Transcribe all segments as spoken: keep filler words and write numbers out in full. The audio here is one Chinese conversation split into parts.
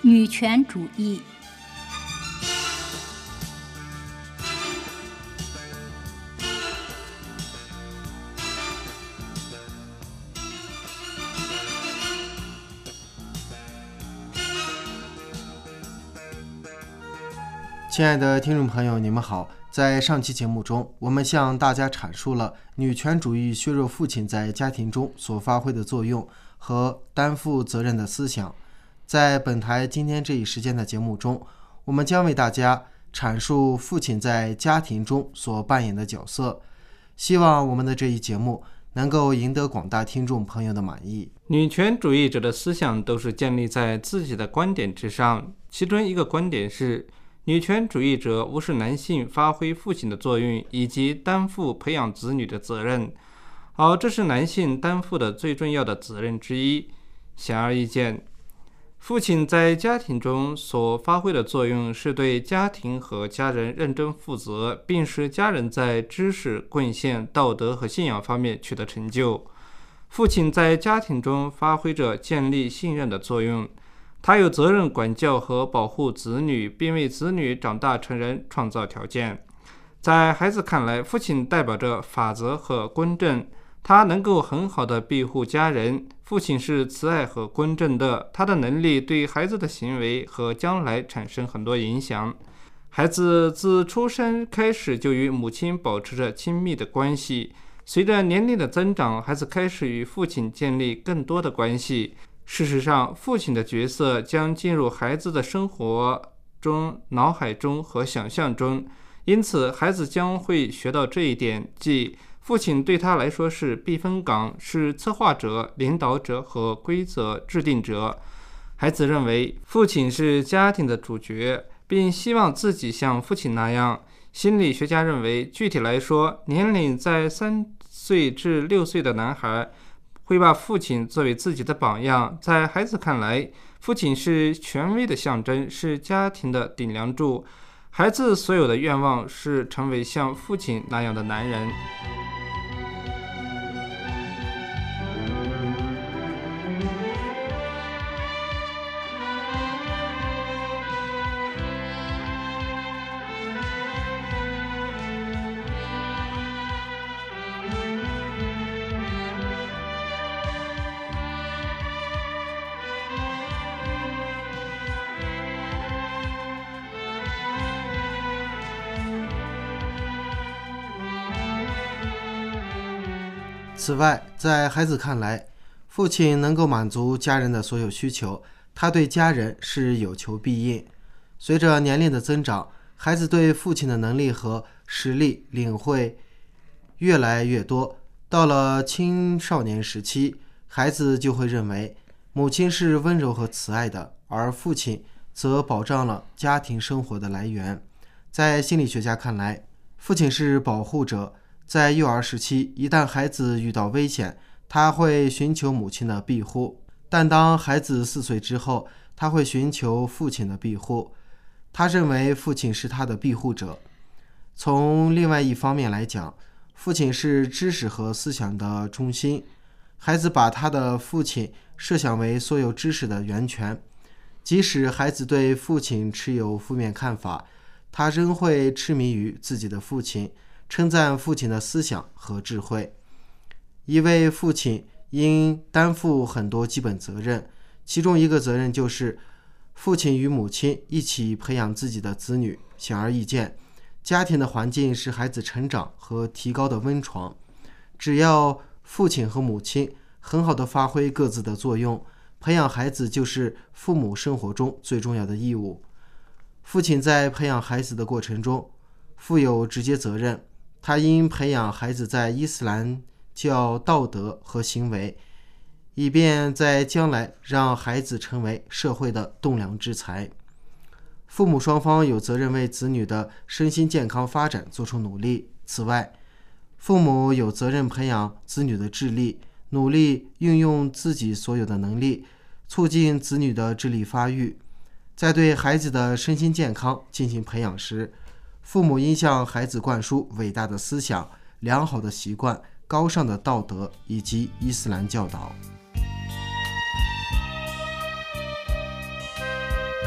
女权主义。 亲爱的听众朋友，你们好。在上期节目中，我们向大家阐述了女权主义削弱父亲在家庭中所发挥的作用和担负责任的思想。在本台今天这一时间的节目中，我们将为大家阐述父亲在家庭中所扮演的角色。希望我们的这一节目能够赢得广大听众朋友的满意。 女权主义者的思想都是建立在自己的观点之上，其中一个观点是女权主义者无视男性发挥父亲的作用以及担负培养子女的责任，而这是男性担负的最重要的责任之一。显而易见，父亲在家庭中所发挥的作用是对家庭和家人认真负责，并使家人在知识、贡献、道德和信仰方面取得成就。父亲在家庭中发挥着建立信任的作用，他有责任管教和保护子女，并为子女长大成人创造条件。在孩子看来，父亲代表着法则和公正，他能够很好地庇护家人。父亲是慈爱和公正的，他的能力对孩子的行为和将来产生很多影响。孩子自出生开始就与母亲保持着亲密的关系，随着年龄的增长，孩子开始与父亲建立更多的关系。事实上，父亲的角色将进入孩子的生活中、脑海中和想象中，因此孩子将会学到这一点，即父亲对他来说是避风港，是策划者、领导者和规则制定者。孩子认为父亲是家庭的主角，并希望自己像父亲那样。心理学家认为，具体来说，年龄在三岁至六岁的男孩会把父亲作为自己的榜样。在孩子看来，父亲是权威的象征，是家庭的顶梁柱。孩子所有的愿望是成为像父亲那样的男人。 此外，在孩子看来，父亲能够满足家人的所有需求，他对家人是有求必应。随着年龄的增长，孩子对父亲的能力和实力领会越来越多。到了青少年时期，孩子就会认为母亲是温柔和慈爱的，而父亲则保障了家庭生活的来源。在心理学家看来，父亲是保护者。在幼儿时期，一旦孩子遇到危险，他会寻求母亲的庇护，但当孩子四岁之后，他会寻求父亲的庇护。他认为父亲是他的庇护者。从另外一方面来讲，父亲是知识和思想的中心。孩子把他的父亲设想为所有知识的源泉，即使孩子对父亲持有负面看法，他仍会痴迷于自己的父亲，称赞父亲的思想和智慧。一位父亲应担负很多基本责任，其中一个责任就是父亲与母亲一起培养自己的子女。显而易见，家庭的环境是孩子成长和提高的温床。只要父亲和母亲很好地发挥各自的作用，培养孩子就是父母生活中最重要的义务。父亲在培养孩子的过程中负有直接责任，他应培养孩子在伊斯兰教道德和行为，以便在将来让孩子成为社会的栋梁之才。父母双方有责任为子女的身心健康发展做出努力。此外，父母有责任培养子女的智力，努力运用自己所有的能力，促进子女的智力发育。在对孩子的身心健康进行培养时，父母应向孩子灌输伟大的思想、良好的习惯、高尚的道德以及伊斯兰教导。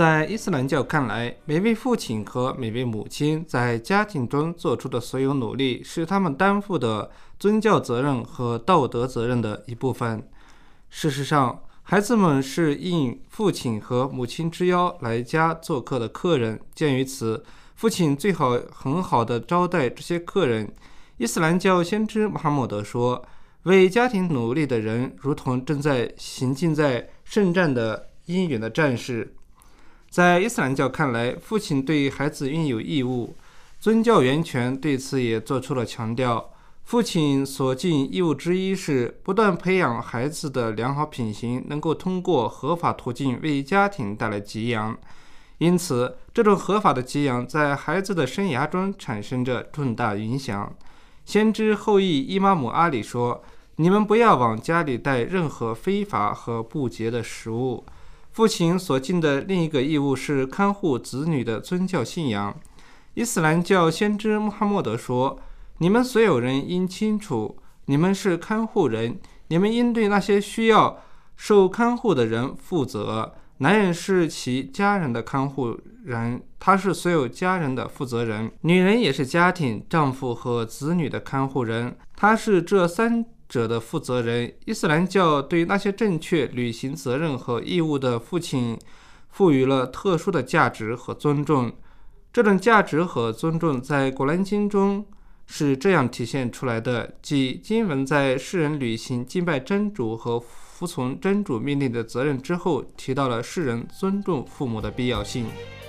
在伊斯兰教看来，每位父亲和每位母亲在家庭中做出的所有努力是他们担负的宗教责任和道德责任的一部分。事实上，孩子们是应父亲和母亲之邀来家做客的客人，鉴于此，父亲最好很好地招待这些客人。伊斯兰教先知穆罕默德说，为家庭努力的人如同正在行进在圣战的英勇的战士。在伊斯兰教看来，父亲对孩子应有义务，宗教源泉对此也做出了强调。父亲所尽义务之一是不断培养孩子的良好品行，能够通过合法途径为家庭带来给养。因此，这种合法的给养在孩子的生涯中产生着重大影响。先知后裔伊玛目阿里说，你们不要往家里带任何非法和不洁的食物。父亲所尽的另一个义务是看护子女的宗教信仰。伊斯兰教先知穆罕默德说，你们所有人应清楚，你们是看护人，你们应对那些需要受看护的人负责。男人是其家人的看护人，他是所有家人的负责人；女人也是家庭、丈夫和子女的看护人，他是这三者的负责人。伊斯兰教对那些正确履行责任和义务的父亲赋予了特殊的价值和尊重。这种价值和尊重在古兰经中是这样体现出来的，即经文在世人履行敬拜真主和服从真主命令的责任之后，提到了世人尊重父母的必要性。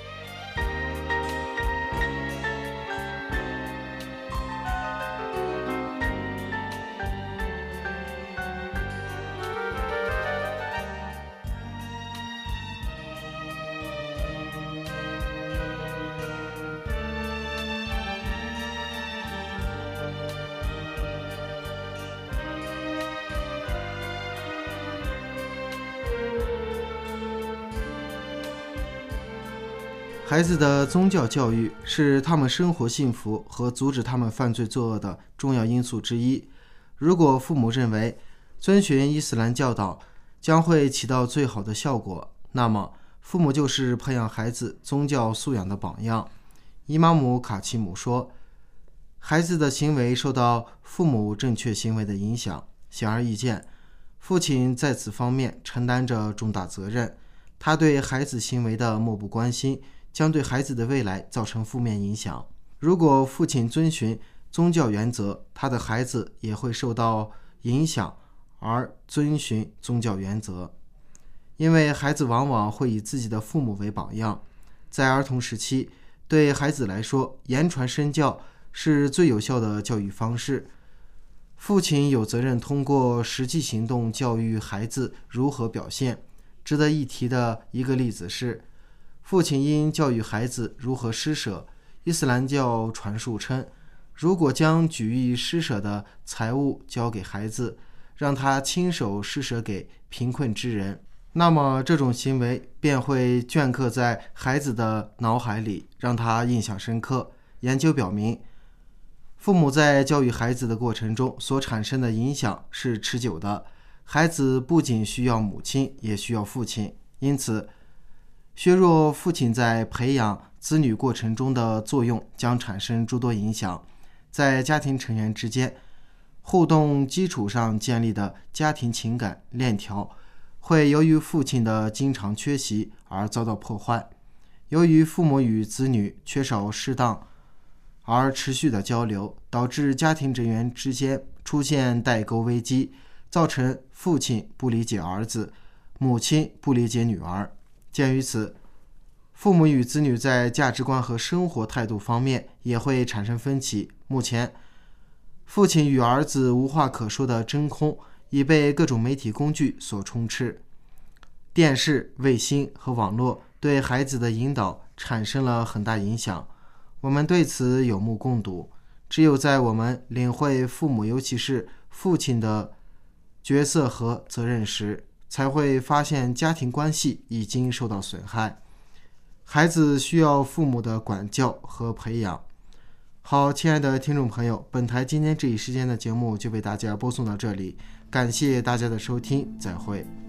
孩子的宗教教育是他们生活幸福和阻止他们犯罪作恶的重要因素之一。如果父母认为遵循伊斯兰教导将会起到最好的效果，那么父母就是培养孩子宗教素养的榜样。伊玛目卡奇姆说，孩子的行为受到父母正确行为的影响，显而易见，父亲在此方面承担着重大责任。他对孩子行为的漠不关心将对孩子的未来造成负面影响。如果父亲遵循宗教原则，他的孩子也会受到影响而遵循宗教原则，因为孩子往往会以自己的父母为榜样。在儿童时期，对孩子来说，言传身教是最有效的教育方式。父亲有责任通过实际行动教育孩子如何表现。值得一提的一个例子是，父亲应教育孩子如何施舍。伊斯兰教传述称，如果将举意施舍的财物交给孩子，让他亲手施舍给贫困之人，那么这种行为便会镌刻在孩子的脑海里，让他印象深刻。研究表明，父母在教育孩子的过程中所产生的影响是持久的。孩子不仅需要母亲，也需要父亲，因此削弱父亲在培养子女过程中的作用将产生诸多影响。在家庭成员之间互动基础上建立的家庭情感链条会由于父亲的经常缺席而遭到破坏。由于父母与子女缺少适当而持续的交流，导致家庭成员之间出现代沟危机，造成父亲不理解儿子，母亲不理解女儿。鉴于此，父母与子女在价值观和生活态度方面也会产生分歧。目前，父亲与儿子无话可说的真空已被各种媒体工具所充斥。电视、卫星和网络对孩子的引导产生了很大影响，我们对此有目共睹。只有在我们领会父母，尤其是父亲的角色和责任时，才会发现家庭关系已经受到损害。孩子需要父母的管教和培养。好，亲爱的听众朋友，本台今天这一时间的节目就为大家播送到这里，感谢大家的收听，再会。